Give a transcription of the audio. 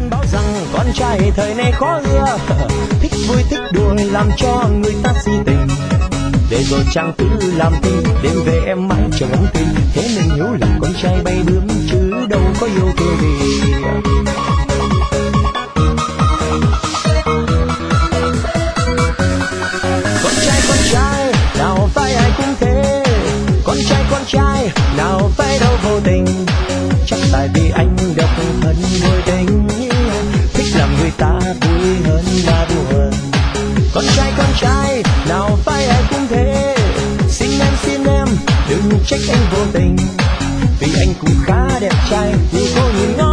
dân báo rằng con trai thời nay khó ưa, thích vui thích đùa làm cho người ta si tình. Để rồi chàng cứ làm tình, đêm về em mãi chờ ngóng tin. Thế nên hiếu là con trai bay bướm chứ đâu có yêu thương gì. Con trai nào phải ai cũng thế, con trai nào phải đâu vô tình. Chắc tại vì anh độc thân ngồi tình, thích làm người ta vui hơn là buồn. Con trai nào phải ai cũng thế, xin em đừng trách anh vô tình, vì anh cũng khá đẹp trai. Vì cô nhìn ngó